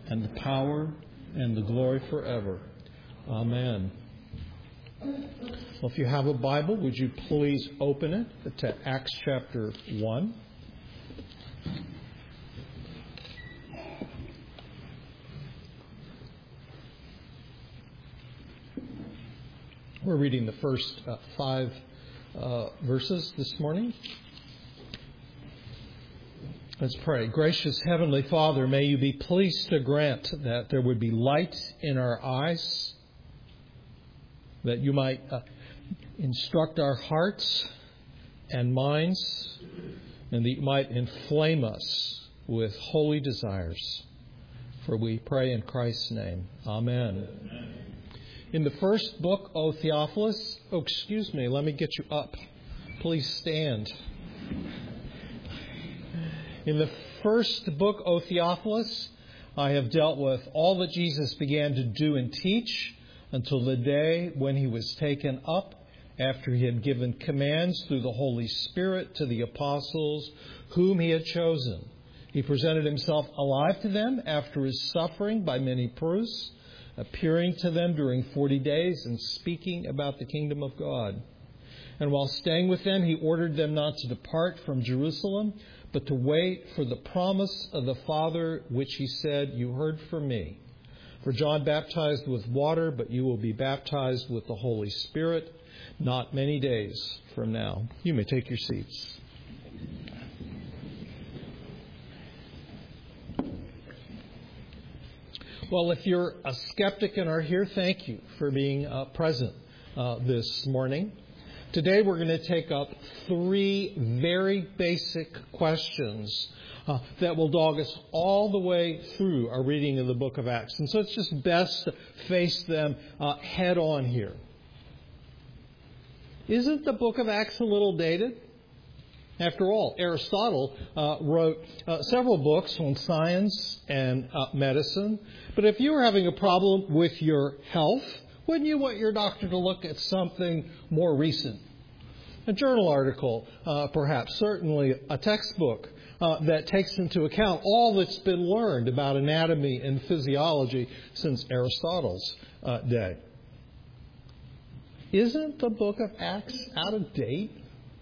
and the power, and the glory forever. Amen. Well, if you have a Bible, would you please open it to Acts chapter 1. We're reading the first 5 verses this morning. Let's pray. Gracious Heavenly Father, may you be pleased to grant that there would be light in our eyes, that you might instruct our hearts and minds, and that you might inflame us with holy desires. For we pray in Christ's name. Amen. In the first book, O Theophilus, let me get you up. Please stand. In the first book, O Theophilus, I have dealt with all that Jesus began to do and teach until the day when he was taken up after he had given commands through the Holy Spirit to the apostles whom he had chosen. He presented himself alive to them after his suffering by many proofs, appearing to them during 40 days and speaking about the kingdom of God. And while staying with them, he ordered them not to depart from Jerusalem, but to wait for the promise of the Father, which he said, "You heard from me. For John baptized with water, but you will be baptized with the Holy Spirit not many days from now." You may take your seats. Well, if you're a skeptic and are here, thank you for being present this morning. Today we're going to take up 3 very basic questions that will dog us all the way through our reading of the book of Acts. And so it's just best to face them head on here. Isn't the book of Acts a little dated? After all, Aristotle wrote several books on science and medicine. But if you were having a problem with your health, wouldn't you want your doctor to look at something more recent? A journal article, perhaps, certainly a textbook that takes into account all that's been learned about anatomy and physiology since Aristotle's day. Isn't the book of Acts out of date?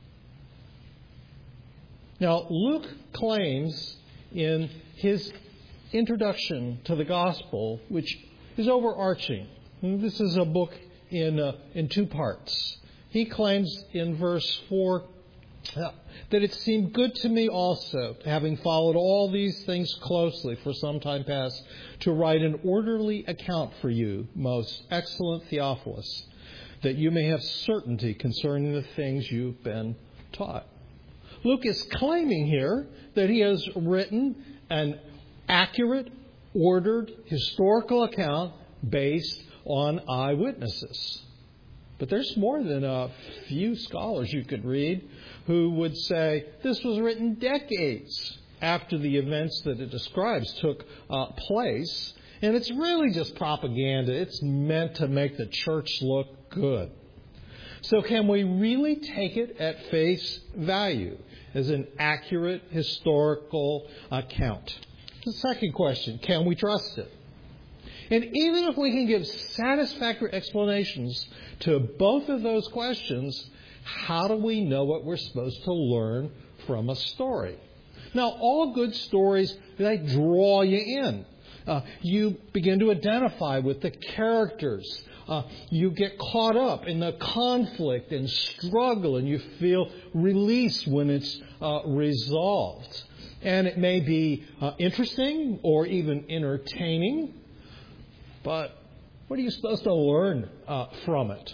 Now, Luke claims in his introduction to the gospel, which is overarching. This is a book in 2 parts. He claims in verse 4 that it seemed good to me also, having followed all these things closely for some time past, to write an orderly account for you, most excellent Theophilus, that you may have certainty concerning the things you've been taught. Luke is claiming here that he has written an accurate, ordered, historical account based on eyewitnesses. But there's more than a few scholars you could read who would say this was written decades after the events that it describes took place. And it's really just propaganda. It's meant to make the church look good. So can we really take it at face value as an accurate historical account? The second question, can we trust it? And even if we can give satisfactory explanations to both of those questions, how do we know what we're supposed to learn from a story? Now, all good stories, they draw you in. You begin to identify with the characters. You get caught up in the conflict and struggle, and you feel release when it's resolved. And it may be interesting or even entertaining, but what are you supposed to learn from it?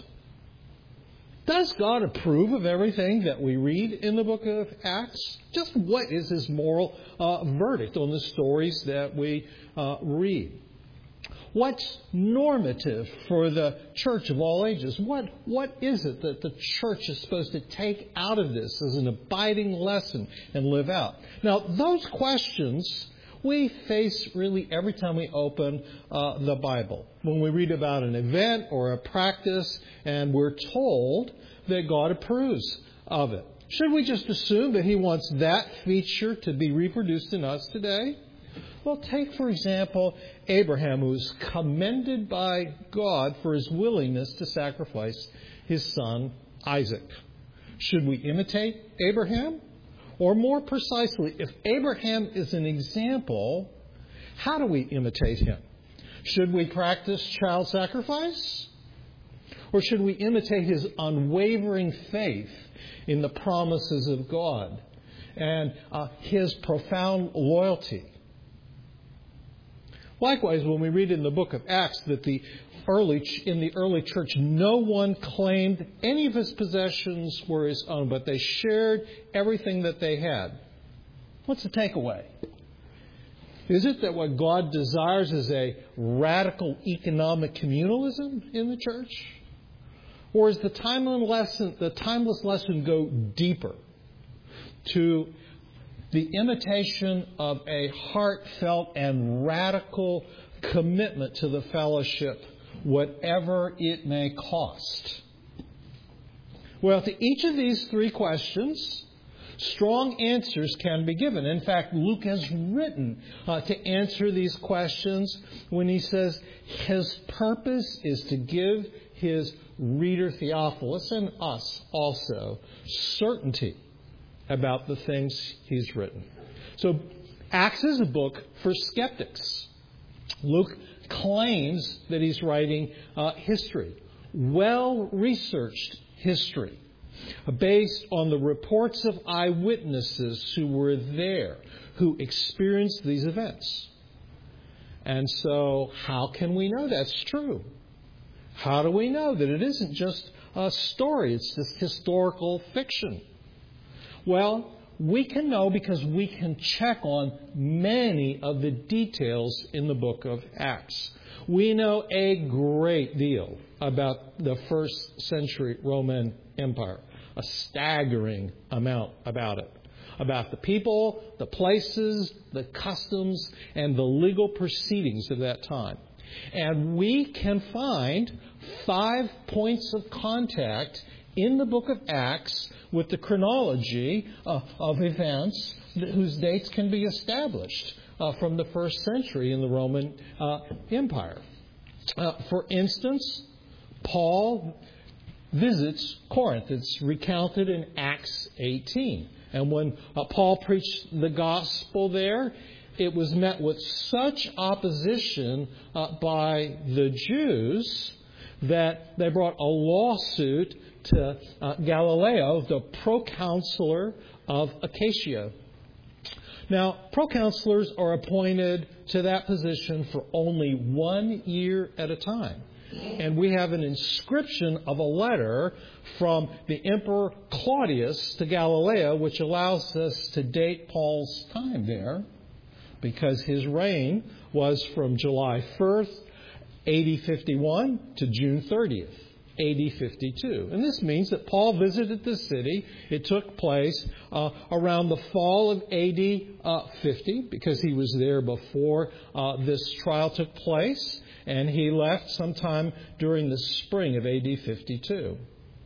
Does God approve of everything that we read in the book of Acts? Just what is his moral verdict on the stories that we read? What's normative for the church of all ages? What is it that the church is supposed to take out of this as an abiding lesson and live out? Now, those questions we face really every time we open the Bible. When we read about an event or a practice and we're told that God approves of it. Should we just assume that he wants that feature to be reproduced in us today? Well, take, for example, Abraham, who was commended by God for his willingness to sacrifice his son, Isaac. Should we imitate Abraham? Or more precisely, if Abraham is an example, how do we imitate him? Should we practice child sacrifice? Or should we imitate his unwavering faith in the promises of God and his profound loyalty? Likewise, when we read in the book of Acts that in the early church, no one claimed any of his possessions were his own, but they shared everything that they had. What's the takeaway? Is it that what God desires is a radical economic communalism in the church? Or is the timeless lesson go deeper to the imitation of a heartfelt and radical commitment to the fellowship, whatever it may cost? Well, to each of these three questions, strong answers can be given. In fact, Luke has written to answer these questions when he says his purpose is to give his reader Theophilus and us also certainty about the things he's written. So Acts is a book for skeptics. Luke claims that he's writing history, well-researched history, based on the reports of eyewitnesses who were there, who experienced these events. And so how can we know that's true? How do we know that it isn't just a story, it's just historical fiction? Well, we can know because we can check on many of the details in the book of Acts. We know a great deal about the first century Roman Empire, a staggering amount about it, about the people, the places, the customs, and the legal proceedings of that time. And we can find 5 points of contact in the book of Acts with the chronology of events whose dates can be established from the first century in the Roman Empire. For instance, Paul visits Corinth. It's recounted in Acts 18. And when Paul preached the gospel there, it was met with such opposition by the Jews that they brought a lawsuit to Gallio, the proconsular of Achaia. Now, proconsulars are appointed to that position for only 1 year at a time. And we have an inscription of a letter from the Emperor Claudius to Gallio, which allows us to date Paul's time there, because his reign was from July 1st, AD 51 to June 30th, AD 52. And this means that Paul visited the city. It took place around the fall of AD 50, because he was there before this trial took place. And he left sometime during the spring of AD 52.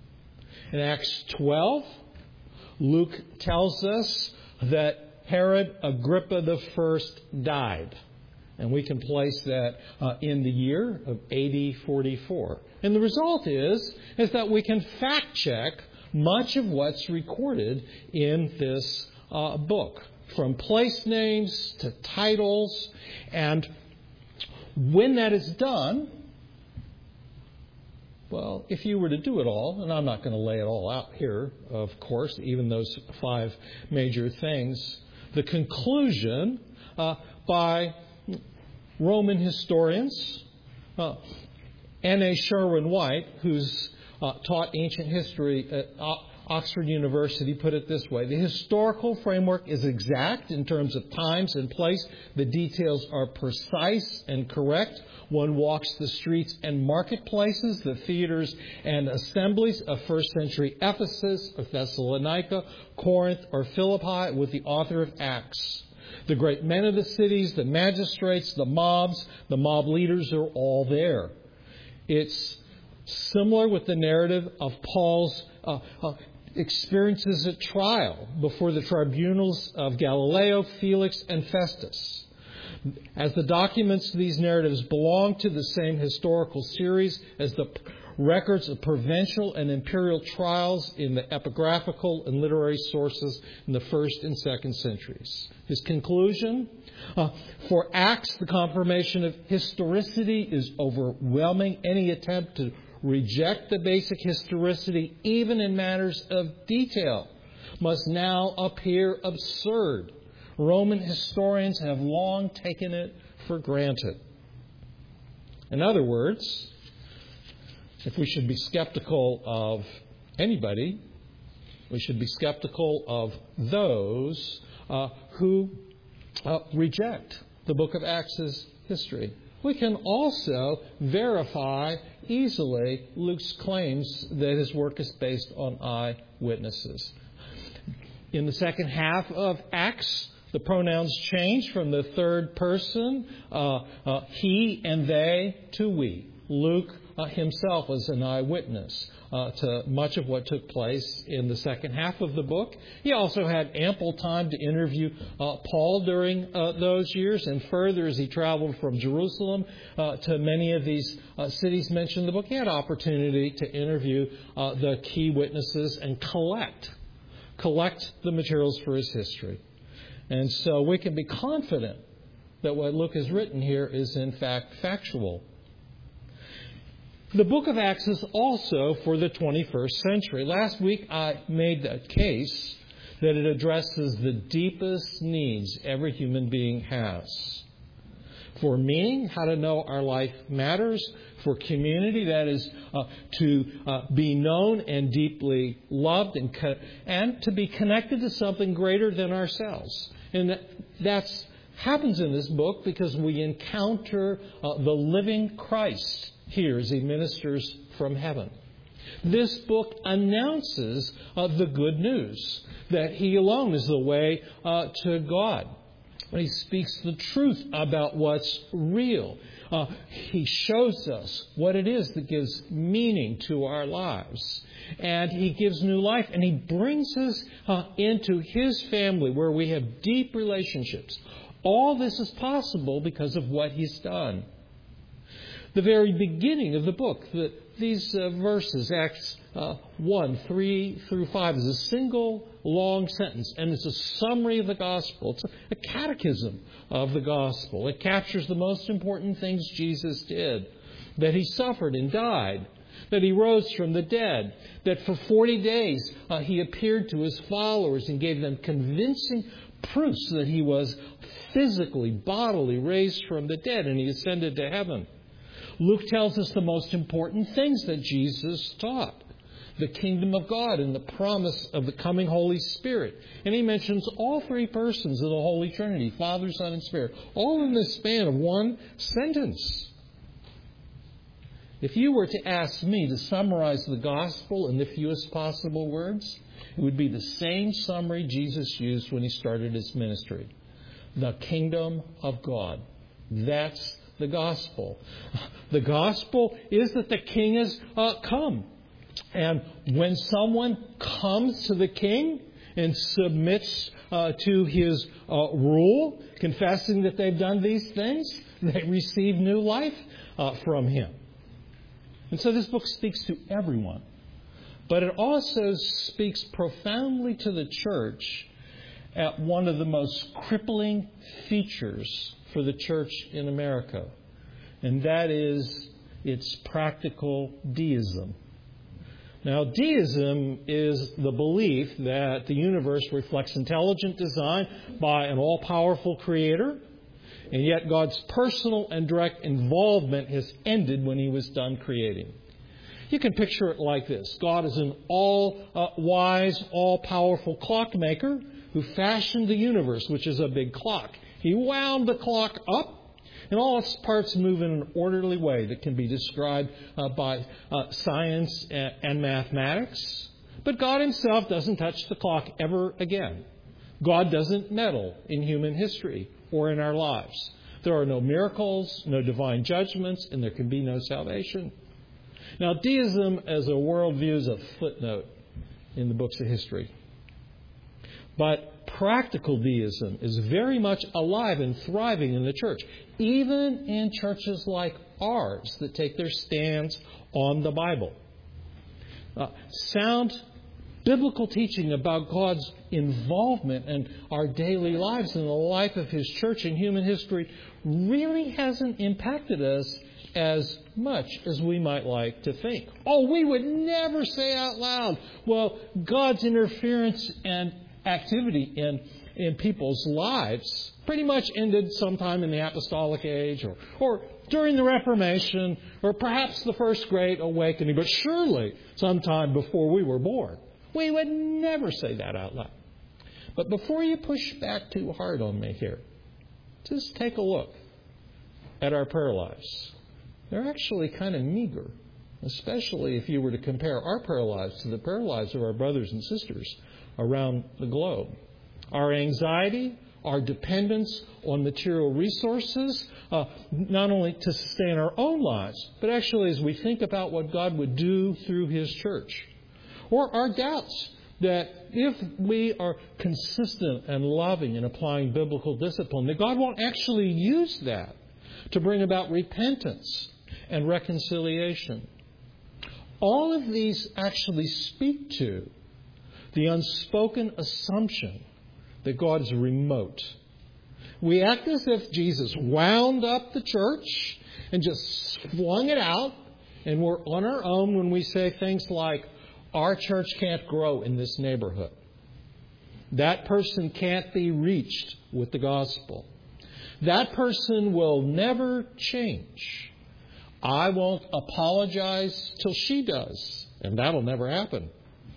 In Acts 12, Luke tells us that Herod Agrippa I died. And we can place that in the year of AD 44. And the result is that we can fact check much of what's recorded in this book, from place names to titles. And when that is done, well, if you were to do it all, and I'm not going to lay it all out here, of course, even those 5 major things, the conclusion by Roman historians, N.A. Sherwin-White, who's taught ancient history at Oxford University, put it this way: the historical framework is exact in terms of times and place. The details are precise and correct. One walks the streets and marketplaces, the theaters and assemblies of first century Ephesus, or Thessalonica, Corinth, or Philippi with the author of Acts. The great men of the cities, the magistrates, the mob leaders are all there. It's similar with the narrative of Paul's experiences at trial before the tribunals of Gallio, Felix, and Festus. As the documents of these narratives belong to the same historical series as the records of provincial and imperial trials in the epigraphical and literary sources in the 1st and 2nd centuries. His conclusion, for Acts, the confirmation of historicity is overwhelming. Any attempt to reject the basic historicity, even in matters of detail, must now appear absurd. Roman historians have long taken it for granted. In other words, if we should be skeptical of anybody, we should be skeptical of those who reject the book of Acts' history. We can also verify easily Luke's claims that his work is based on eyewitnesses. In the second half of Acts, the pronouns change from the third person, he and they, to we. Luke himself was an eyewitness to much of what took place in the second half of the book. He also had ample time to interview Paul during those years, and further, as he traveled from Jerusalem to many of these cities mentioned in the book, he had opportunity to interview the key witnesses and collect the materials for his history. And so we can be confident that what Luke has written here is in fact factual. The book of Acts is also for the 21st century. Last week I made the case that it addresses the deepest needs every human being has. For meaning, how to know our life matters. For community, that is to be known and deeply loved and to be connected to something greater than ourselves. And that happens in this book because we encounter the living Christ here as he ministers from heaven. This book announces the good news that he alone is the way to God. He speaks the truth about what's real. He shows us what it is that gives meaning to our lives. And he gives new life. And he brings us into his family where we have deep relationships. All this is possible because of what he's done. The very beginning of the book, these verses, Acts 1, 3 through 5, is a single long sentence, and it's a summary of the gospel. It's a catechism of the gospel. It captures the most important things Jesus did, that he suffered and died, that he rose from the dead, that for 40 days he appeared to his followers and gave them convincing proofs that he was physically, bodily raised from the dead, and he ascended to heaven. Luke tells us the most important things that Jesus taught. The kingdom of God and the promise of the coming Holy Spirit. And he mentions all three persons of the Holy Trinity, Father, Son, and Spirit, all in the span of one sentence. If you were to ask me to summarize the gospel in the fewest possible words, it would be the same summary Jesus used when he started his ministry. The kingdom of God. That's the gospel. The gospel is that the king has come. And when someone comes to the king and submits to his rule, confessing that they've done these things, they receive new life from him. And so this book speaks to everyone. But it also speaks profoundly to the church at one of the most crippling features for the church in America. And that is its practical deism. Now, deism is the belief that the universe reflects intelligent design by an all-powerful creator, and yet God's personal and direct involvement has ended when he was done creating. You can picture it like this. God is an all-wise, all-powerful clockmaker who fashioned the universe, which is a big clock. He wound the clock up, and all its parts move in an orderly way that can be described by science and mathematics. But God himself doesn't touch the clock ever again. God doesn't meddle in human history or in our lives. There are no miracles, no divine judgments, and there can be no salvation. Now, deism as a worldview is a footnote in the books of history. But practical deism is very much alive and thriving in the church, even in churches like ours that take their stands on the Bible. Sound biblical teaching about God's involvement in our daily lives and the life of His church in human history really hasn't impacted us as much as we might like to think. Oh, we would never say out loud, well, God's interference and activity in people's lives pretty much ended sometime in the Apostolic Age or during the Reformation or perhaps the First Great Awakening, but surely sometime before we were born. We would never say that out loud. But before you push back too hard on me here, just take a look at our prayer lives. They're actually kind of meager, especially if you were to compare our prayer lives to the prayer lives of our brothers and sisters around the globe. Our anxiety, our dependence on material resources, not only to sustain our own lives, but actually as we think about what God would do through His church. Or our doubts that if we are consistent and loving and applying biblical discipline, that God won't actually use that to bring about repentance and reconciliation. All of these actually speak to the unspoken assumption that God is remote. We act as if Jesus wound up the church and just flung it out, and we're on our own when we say things like, our church can't grow in this neighborhood. That person can't be reached with the gospel. That person will never change. I won't apologize till she does, and that'll never happen.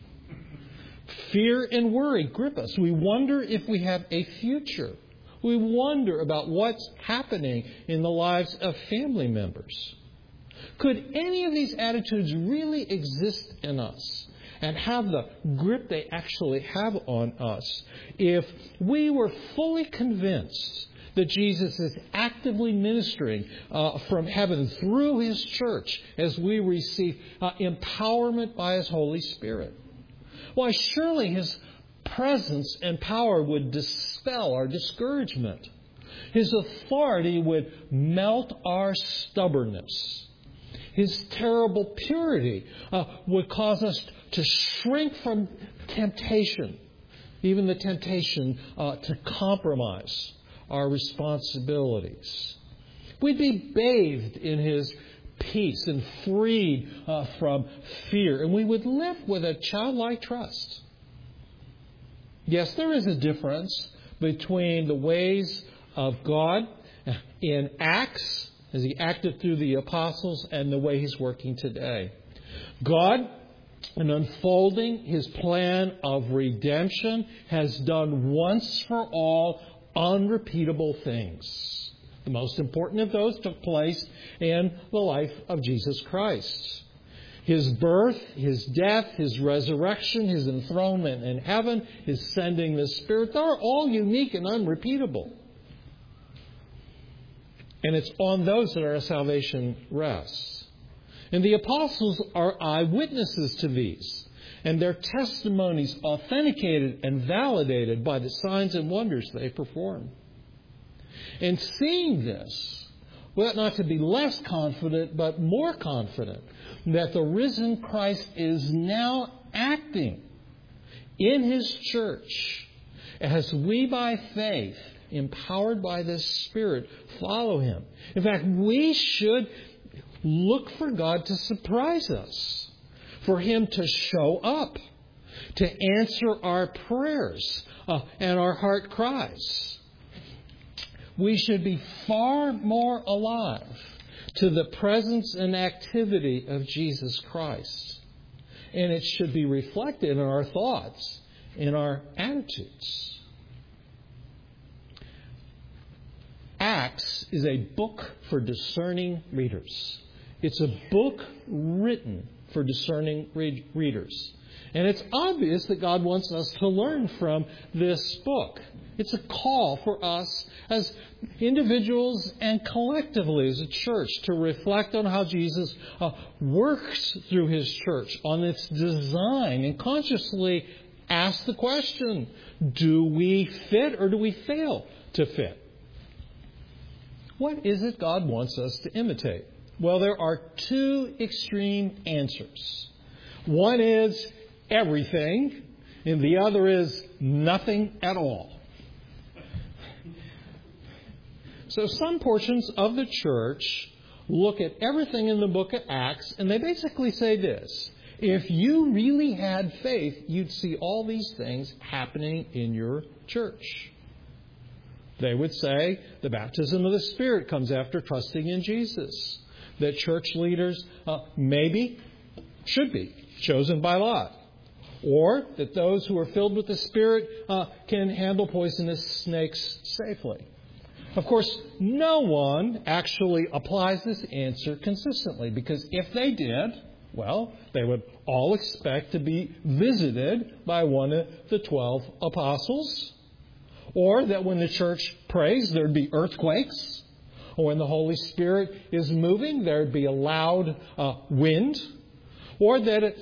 Fear and worry grip us. We wonder if we have a future. We wonder about what's happening in the lives of family members. Could any of these attitudes really exist in us and have the grip they actually have on us if we were fully convinced that Jesus is actively ministering from heaven through His church as we receive empowerment by His Holy Spirit? Why, surely His presence and power would dispel our discouragement. His authority would melt our stubbornness. His terrible purity would cause us to shrink from temptation, even the temptation to compromise our responsibilities. We'd be bathed in His peace and freed from fear, and we would live with a childlike trust. Yes, there is a difference between the ways of God in Acts, as He acted through the apostles, and the way He's working today. God, in unfolding His plan of redemption, has done once for all unrepeatable things. The most important of those took place in the life of Jesus Christ. His birth, His death, His resurrection, His enthronement in heaven, His sending the Spirit, they're all unique and unrepeatable. And it's on those that our salvation rests. And the apostles are eyewitnesses to these, and their testimonies authenticated and validated by the signs and wonders they perform. And seeing this, we ought not to be less confident, but more confident that the risen Christ is now acting in His church as we by faith, empowered by this Spirit, follow Him. In fact, we should look for God to surprise us, for Him to show up, to answer our prayers and our heart cries. We should be far more alive to the presence and activity of Jesus Christ. And it should be reflected in our thoughts, in our attitudes. Acts is a book for discerning readers. It's a book written for discerning readers. And it's obvious that God wants us to learn from this book. It's a call for us as individuals and collectively as a church to reflect on how Jesus works through His church, on its design, and consciously ask the question, do we fit or do we fail to fit? What is it God wants us to imitate? Well, there are two extreme answers. One is everything, and the other is nothing at all. So some portions of the church look at everything in the book of Acts, and they basically say this: if you really had faith, you'd see all these things happening in your church. They would say the baptism of the Spirit comes after trusting in Jesus. That church leaders should be chosen by lot. Or that those who are filled with the Spirit can handle poisonous snakes safely. Of course, no one actually applies this answer consistently, because if they did, well, they would all expect to be visited by one of the 12 apostles. Or that when the church prays, there'd be earthquakes. Or when the Holy Spirit is moving, there'd be a loud wind. Or that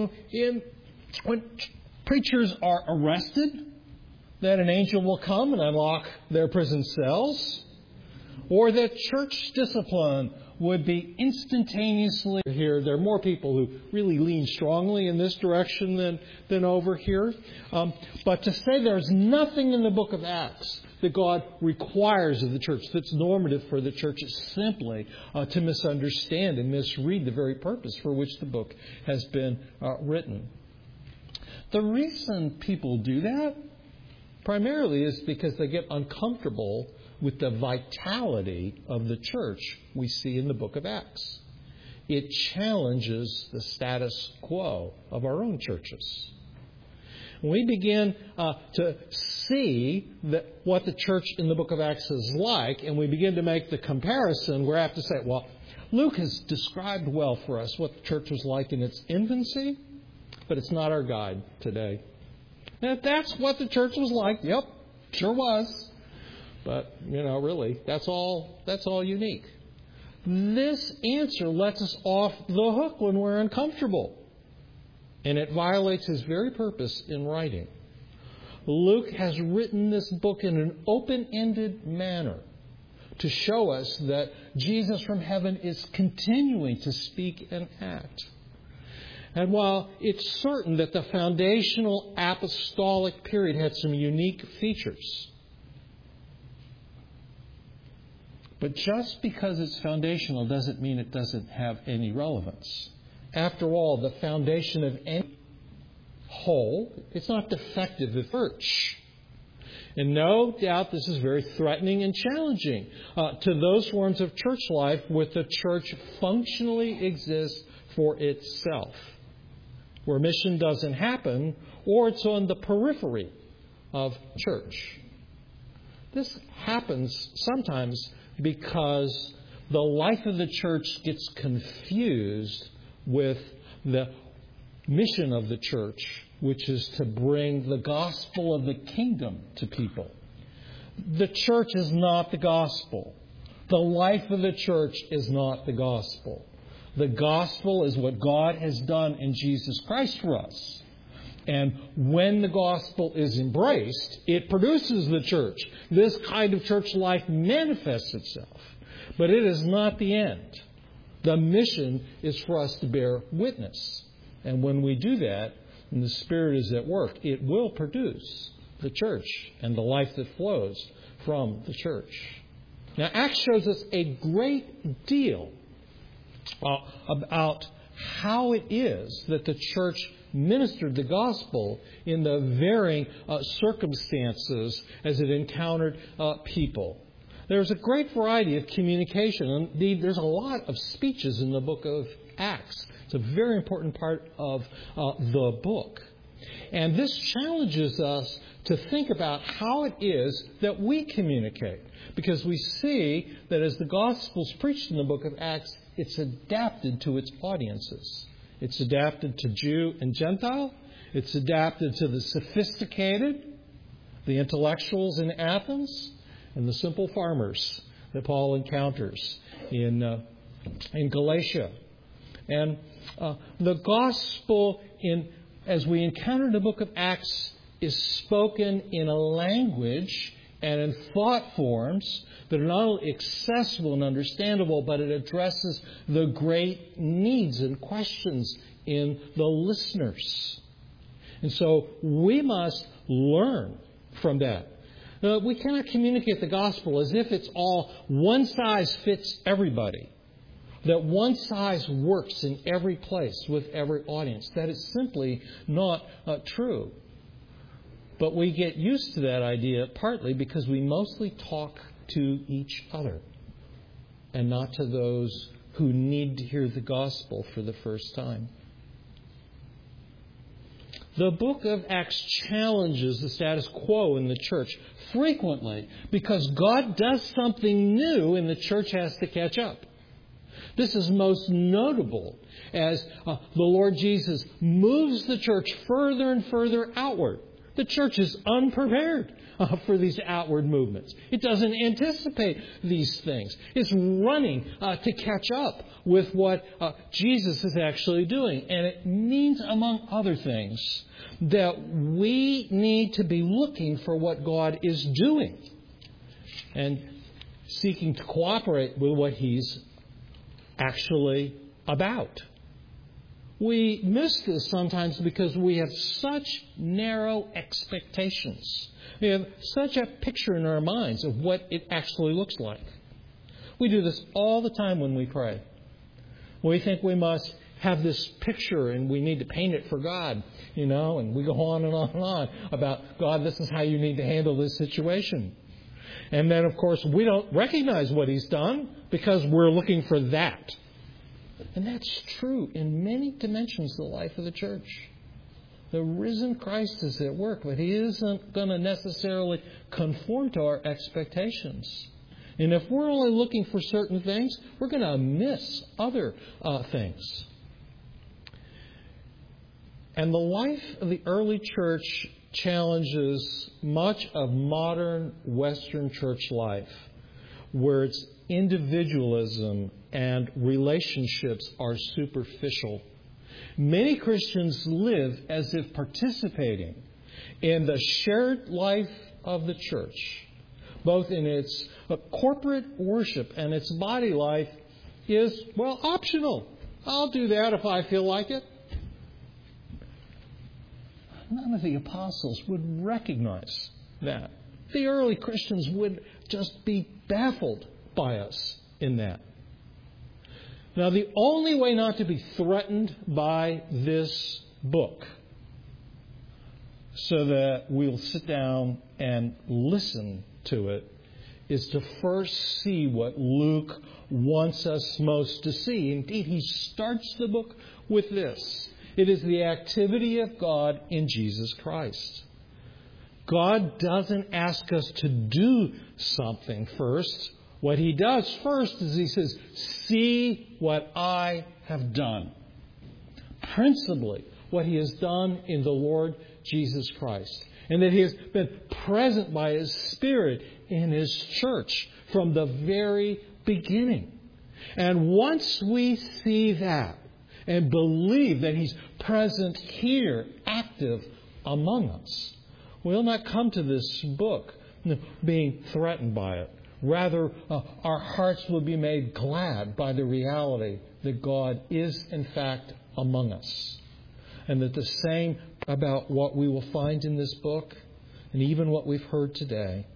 when preachers are arrested, that an angel will come and unlock their prison cells. Or that church discipline would be instantaneously here. There are more people who really lean strongly in this direction than over here. But to say there's nothing in the book of Acts that God requires of the church that's normative for the church is simply to misunderstand and misread the very purpose for which the book has been written. The reason people do that primarily is because they get uncomfortable with the vitality of the church we see in the book of Acts. It challenges the status quo of our own churches. When we begin to see what the church in the book of Acts is like, and we begin to make the comparison, we're apt to say, well, Luke has described well for us what the church was like in its infancy, but it's not our guide today. And if that's what the church was like, yep, sure was. But, really, that's all unique. This answer lets us off the hook when we're uncomfortable. And it violates his very purpose in writing. Luke has written this book in an open-ended manner to show us that Jesus from heaven is continuing to speak and act. And while it's certain that the foundational apostolic period had some unique features, but just because it's foundational doesn't mean it doesn't have any relevance. After all, the foundation of any whole, it's not defective the church. And no doubt this is very threatening and challenging to those forms of church life where the church functionally exists for itself, where mission doesn't happen, or it's on the periphery of church. This happens sometimes because the life of the church gets confused with the mission of the church, which is to bring the gospel of the kingdom to people. The church is not the gospel. The life of the church is not the gospel. The gospel is what God has done in Jesus Christ for us. And when the gospel is embraced, it produces the church. This kind of church life manifests itself. But it is not the end. The mission is for us to bear witness. And when we do that, and the Spirit is at work, it will produce the church and the life that flows from the church. Now, Acts shows us a great deal about how it is that the church ministered the gospel in the varying circumstances as it encountered people. There's a great variety of communication. Indeed, there's a lot of speeches in the book of Acts. It's a very important part of the book. And this challenges us to think about how it is that we communicate. Because we see that as the gospel is preached in the book of Acts, it's adapted to its audiences. It's adapted to Jew and Gentile. It's adapted to the sophisticated, the intellectuals in Athens, and the simple farmers that Paul encounters in Galatia. And the gospel in as we encounter the book of Acts, is spoken in a language and in thought forms that are not only accessible and understandable, but it addresses the great needs and questions in the listeners. And so we must learn from that. We cannot communicate the gospel as if it's all one size fits everybody, that one size works in every place with every audience. That is simply not true. But we get used to that idea partly because we mostly talk to each other and not to those who need to hear the gospel for the first time. The book of Acts challenges the status quo in the church frequently because God does something new and the church has to catch up. This is most notable as the Lord Jesus moves the church further and further outward. The church is unprepared for these outward movements. It doesn't anticipate these things. It's running to catch up with what Jesus is actually doing. And it means, among other things, that we need to be looking for what God is doing and seeking to cooperate with what He's actually about. We miss this sometimes because we have such narrow expectations. We have such a picture in our minds of what it actually looks like. We do this all the time when we pray. We think we must have this picture and we need to paint it for God, and we go on and on and on about, God, this is how you need to handle this situation. And then, of course, we don't recognize what He's done because we're looking for that. And that's true in many dimensions of the life of the church. The risen Christ is at work, but He isn't going to necessarily conform to our expectations. And if we're only looking for certain things, we're going to miss other things. And the life of the early church challenges much of modern Western church life, where its individualism and relationships are superficial. Many Christians live as if participating in the shared life of the church, both in its corporate worship and its body life, is, optional. I'll do that if I feel like it. None of the apostles would recognize that. The early Christians would just be baffled by us in that. Now, the only way not to be threatened by this book, so that we'll sit down and listen to it, is to first see what Luke wants us most to see. Indeed, he starts the book with this. It is the activity of God in Jesus Christ. God doesn't ask us to do something first. What He does first is He says, see what I have done. Principally, what He has done in the Lord Jesus Christ. And that He has been present by His Spirit in His church from the very beginning. And once we see that and believe that He's present here, active among us, we'll not come to this book being threatened by it. Rather, our hearts will be made glad by the reality that God is, in fact, among us. And that the same about what we will find in this book, and even what we've heard today,